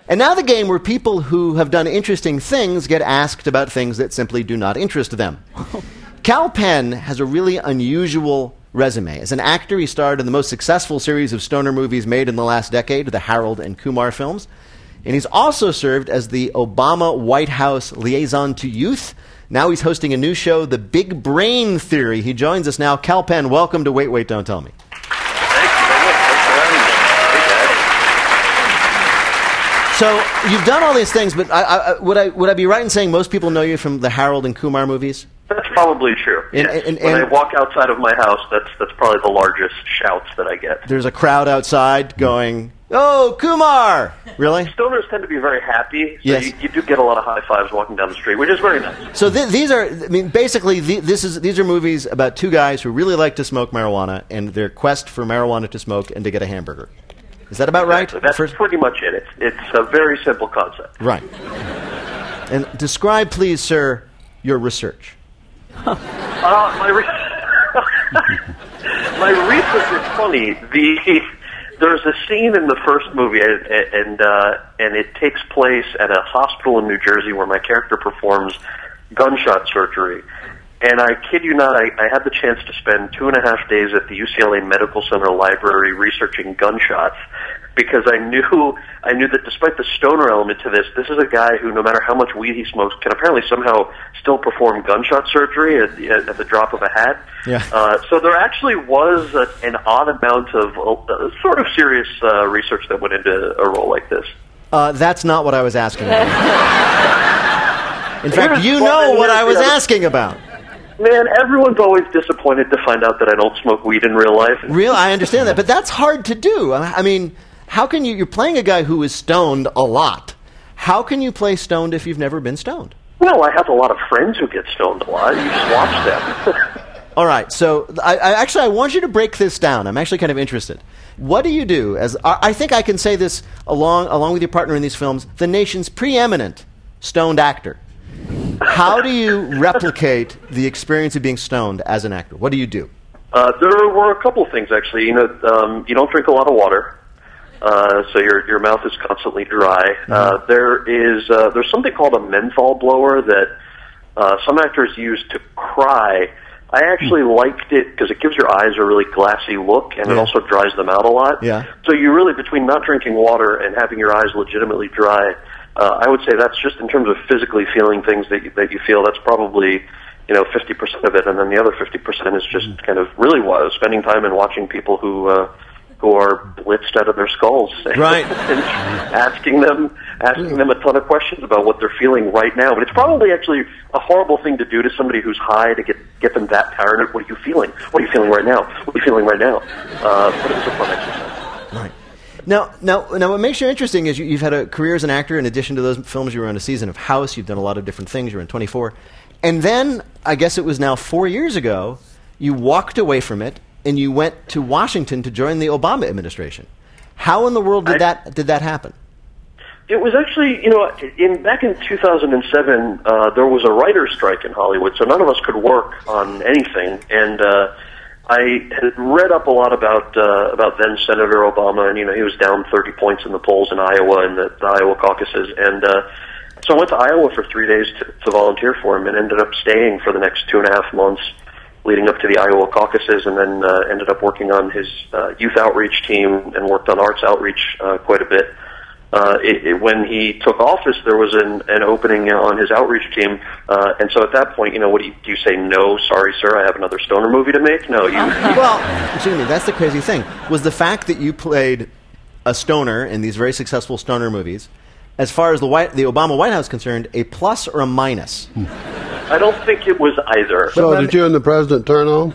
And now the game where people who have done interesting things get asked about things that simply do not interest them. Kal Penn has a really unusual resume. As an actor, he starred in the most successful series of stoner movies made in the last decade, the Harold and Kumar films. And he's also served as the Obama White House liaison to youth. Now he's hosting a new show, The Big Brain Theory. He joins us now. Kal Penn, welcome to Wait, Wait, Don't Tell Me. So you've done all these things, but would I be right in saying most people know you from the Harold and Kumar movies? That's probably true. Yes. When I walk outside of my house, that's probably the largest shouts that I get. There's a crowd outside going, "Oh, Kumar!" Really? Stoners tend to be very happy, so yes. you do get a lot of high fives walking down the street, which is very nice. So these are, I mean, basically, these are movies about two guys who really like to smoke marijuana and their quest for marijuana to smoke and to get a hamburger. Is that about exactly. right? That's pretty much it. It's a very simple concept. Right. And describe, please, sir, your research. My research is funny. There's a scene in the first movie, and it takes place at a hospital in New Jersey where my character performs gunshot surgery. And I kid you not, I had the chance to spend 2.5 days at the UCLA Medical Center library researching gunshots, because I knew that despite the stoner element to this is a guy who, no matter how much weed he smokes, can apparently somehow still perform gunshot surgery at the drop of a hat. Yeah. So there actually was an odd amount of sort of serious research that went into a role like this. That's not what I was asking about. In fact, you know what I was asking about. Man, everyone's always disappointed to find out that I don't smoke weed in real life. I understand that, but that's hard to do. I mean, how can you're playing a guy who is stoned a lot. How can you play stoned if you've never been stoned? Well, I have a lot of friends who get stoned a lot. You just watch them. All right, so I want you to break this down. I'm actually kind of interested. What do you do? I think I can say this along with your partner in these films, the nation's preeminent stoned actor. How do you replicate the experience of being stoned as an actor? What do you do? There were a couple of things, actually. You don't drink a lot of water, so your mouth is constantly dry. Mm-hmm. There's something called a menthol blower that some actors use to cry. I actually liked it because it gives your eyes a really glassy look, and it also dries them out a lot. Yeah. So you really, between not drinking water and having your eyes legitimately dry, I would say that's just in terms of physically feeling things that you feel. That's probably 50% of it, and then the other 50% is just kind of really spending time and watching people who are blitzed out of their skulls, right? And asking them a ton of questions about what they're feeling right now. But it's probably actually a horrible thing to do to somebody who's high to get them that tired. What are you feeling? What are you feeling right now? What are you feeling right now? But it was a fun exercise. Right. Now, what makes you interesting is you've had a career as an actor. In addition to those films, you were on a season of House. You've done a lot of different things. You were in 24. And then, I guess it was now 4 years ago, you walked away from it and you went to Washington to join the Obama administration. How in the world did that happen? It was actually, back in 2007, there was a writer's strike in Hollywood, so none of us could work on anything. And I had read up a lot about then Senator Obama, and he was down 30 points in the polls in Iowa and the Iowa caucuses, and so I went to Iowa for 3 days to volunteer for him, and ended up staying for the next 2.5 months leading up to the Iowa caucuses, and then ended up working on his youth outreach team and worked on arts outreach quite a bit. When he took office, there was an opening on his outreach team, and so at that point, what do you say? No, sorry, sir, I have another stoner movie to make. No, you. Well, excuse me, that's the crazy thing. Was the fact that you played a stoner in these very successful stoner movies, as far as the Obama White House is concerned, a plus or a minus? I don't think it was either. So did you and the president turn on?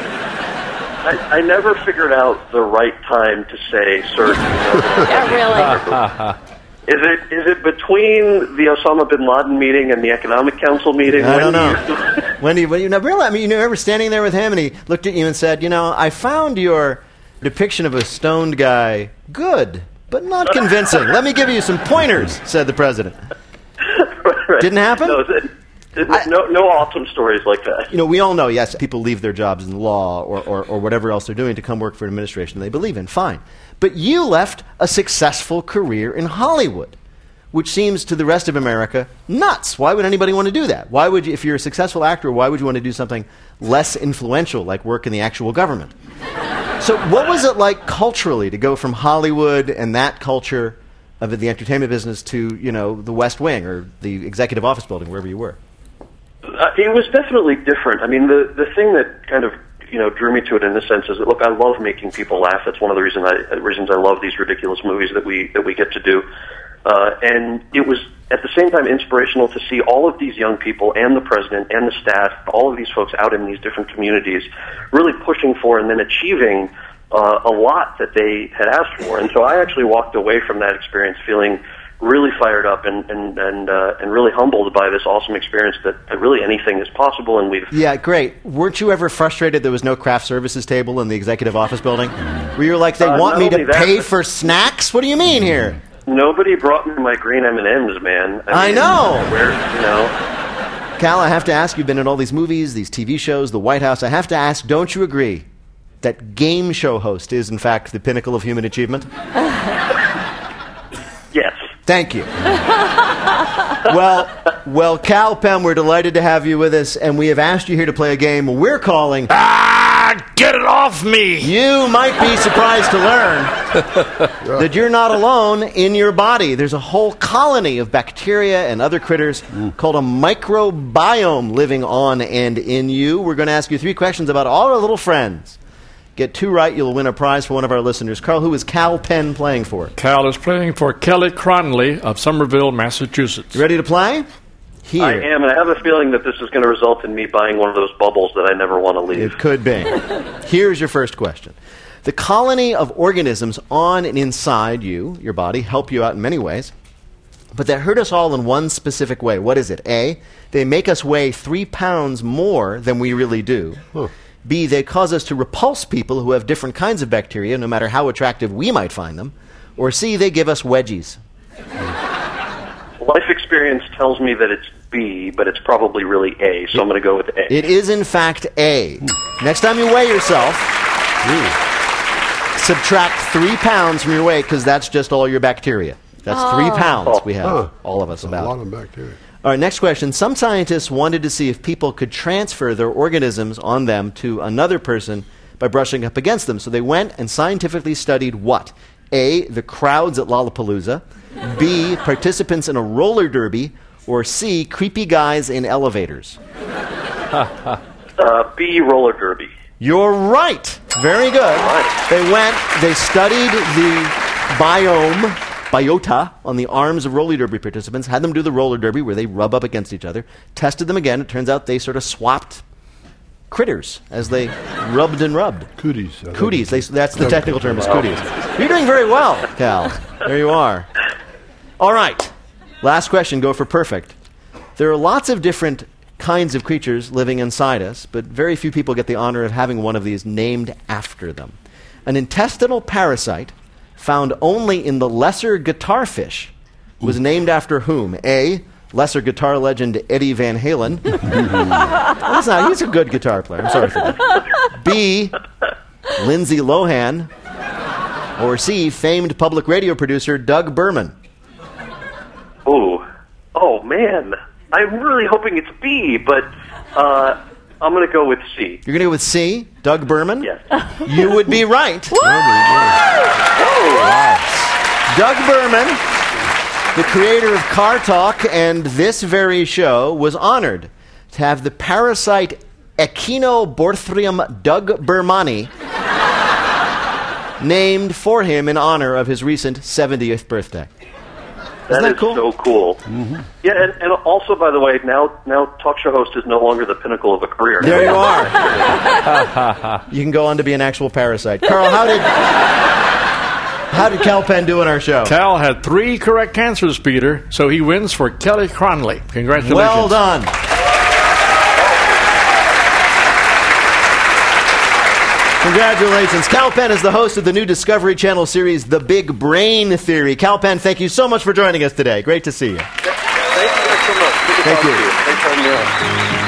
I never figured out the right time to say certain. Yeah, really. Is it between the Osama bin Laden meeting and the Economic Council meeting? I don't know. When you never realized, you remember standing there with him and he looked at you and said, I found your depiction of a stoned guy good, but not convincing. Let me give you some pointers, said the president. Right. Didn't happen? No awesome stories like that. We all know, yes, people leave their jobs in law or whatever else they're doing to come work for an administration they believe in. Fine. But you left a successful career in Hollywood. which seems to the rest of America nuts. Why would anybody want to do that? Why would you, if you're a successful actor, why would you want to do something less influential, like work in the actual government? So what was it like culturally to go from Hollywood and that culture of the entertainment business to, the West Wing or the executive office building, wherever you were? It was definitely different. I mean, the thing that kind of drew me to it in this sense is that, look, I love making people laugh. That's one of the reasons I love these ridiculous movies that we get to do. And it was at the same time inspirational to see all of these young people and the president and the staff, all of these folks out in these different communities, really pushing for and then achieving a lot that they had asked for. And so I actually walked away from that experience feeling really fired up and really humbled by this awesome experience that really anything is possible. And Yeah, great. Weren't you ever frustrated there was no craft services table in the executive office building? Where you were like, they want me to pay for snacks? What do you mean here? Nobody brought me my green M&Ms, man. I know. Where. Cal, I have to ask, you've been in all these movies, these TV shows, the White House. I have to ask, don't you agree that game show host is, in fact, the pinnacle of human achievement? Yes. Thank you. Well, Kal Penn, we're delighted to have you with us, and we have asked you here to play a game we're calling... Get it off me! You might be surprised to learn that you're not alone in your body. There's a whole colony of bacteria and other critters called a microbiome living on and in you. We're going to ask you 3 questions about all our little friends. Get 2 right, you'll win a prize for one of our listeners. Carl, who is Kal Penn playing for? Cal is playing for Kelly Cronley of Somerville, Massachusetts. You ready to play? Here. I am, and I have a feeling that this is going to result in me buying one of those bubbles that I never want to leave. It could be. Here's your first question. The colony of organisms on and inside you, your body, help you out in many ways, but they hurt us all in one specific way. What is it? A, they make us weigh 3 pounds more than we really do. Huh. B, they cause us to repulse people who have different kinds of bacteria, no matter how attractive we might find them. Or C, they give us wedgies. Life experience tells me that it's B, but it's probably really A, so I'm going to go with A. It is, in fact, A. Next time you weigh yourself, subtract 3 pounds from your weight, because that's just all your bacteria. That's 3 pounds we have, all of us about. A lot of bacteria. All right, next question. Some scientists wanted to see if people could transfer their organisms on them to another person by brushing up against them. So they went and scientifically studied what? A, the crowds at Lollapalooza. B, participants in a roller derby. Or C, creepy guys in elevators. B, roller derby. You're right. Very good. They studied the biota on the arms of roller derby participants, had them do the roller derby where they rub up against each other, tested them again. It turns out they sort of swapped critters as they rubbed and rubbed. Cooties. Cooties. That's the technical term, is cooties. You're doing very well, Cal. There you are. All right. Last question. Go for perfect. There are lots of different kinds of creatures living inside us, but very few people get the honor of having one of these named after them. An intestinal parasite found only in the lesser guitarfish was named after whom? A, lesser guitar legend Eddie Van Halen. That's not, he's a good guitar player. I'm sorry for that. B, Lindsay Lohan. Or C, famed public radio producer Doug Berman. Oh, man. I'm really hoping it's B, but I'm going to go with C. You're going to go with C, Doug Berman? Yes. You would be right. Doug Berman, the creator of Car Talk and this very show, was honored to have the parasite Echinoborthrium Doug Bermani named for him in honor of his recent 70th birthday. Isn't that cool? So cool. Mm-hmm. Yeah, and also, by the way, now talk show host is no longer the pinnacle of a career. There you are. You can go on to be an actual parasite. Carl, how did Kal Penn do in our show? Cal had 3 correct answers, Peter, so he wins for Kelly Cronley. Congratulations. Well done. Congratulations. Kal Penn is the host of the new Discovery Channel series, The Big Brain Theory. Kal Penn, thank you so much for joining us today. Great to see you. Thank you guys so much. Good to Thank talk you. to you. Thanks for having me on.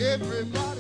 Everybody